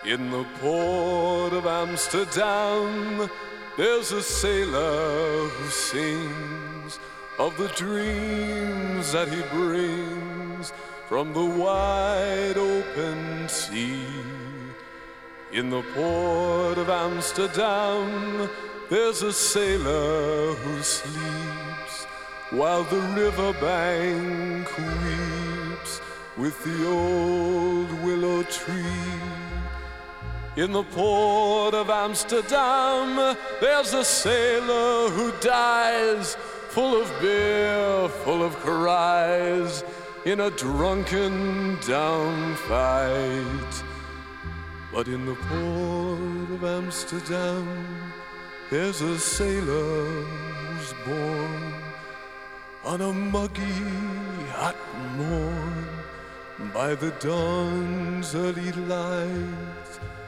In the port of Amsterdam, there's a sailor who sings of the dreams that he brings from the wide open sea. In the port of Amsterdam, there's a sailor who sleeps while the riverbank weeps with the old willow tree. In the port of Amsterdam, there's a sailor who dies, full of beer, full of cries, in a drunken down fight. But in the port of Amsterdam, there's a sailor who's born on a muggy, hot morn by the dawn's early light.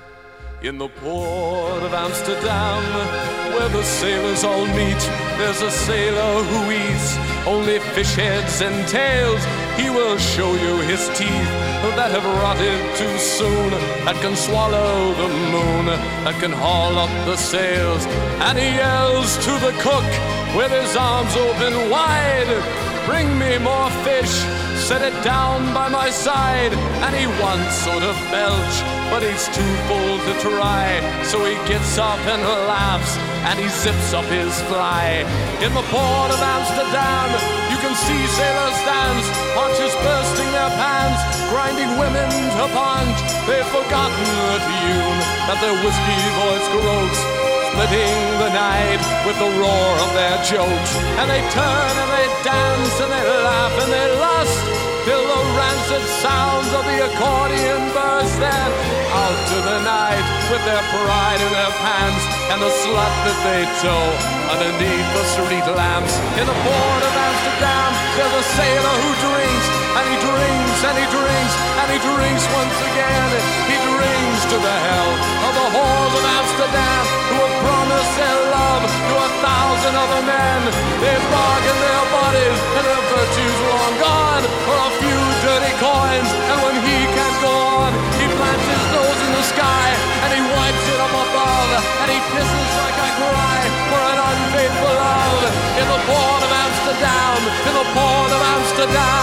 In the port of Amsterdam, where the sailors all meet, there's a sailor who eats only fish heads and tails. He will show you his teeth that have rotted too soon, that can swallow the moon, that can haul up the sails. And he yells to the cook with his arms open wide, "Bring me more fish, set it down by my side." And he wants so to belch, but he's too full to try. So he gets up and laughs, and he zips up his fly. In the port of Amsterdam, you can see sailors dance, haunches bursting their pants, grinding women to punch. They've forgotten the tune that their whiskey voice croaks, splitting the night with the roar of their jokes. And they turn and they dance and they laugh and they lust, till the rancid sounds of the accordion burst. Then out to the night with their pride in their pants and the slut that they tow underneath the street lamps. In the port of Amsterdam, there's a sailor who drinks, and he drinks and he drinks and he drinks once again. He drinks to the hell of the whores of Amsterdam, who have promised their love to 1,000 other men. They've bargained their bodies and their virtues long gone for a few dirty coins. And when he can't go on, he plants his nose in the sky and he wipes it up above, and he pisses like I cry for an unfaithful love. In the port of Amsterdam, in the port of Amsterdam.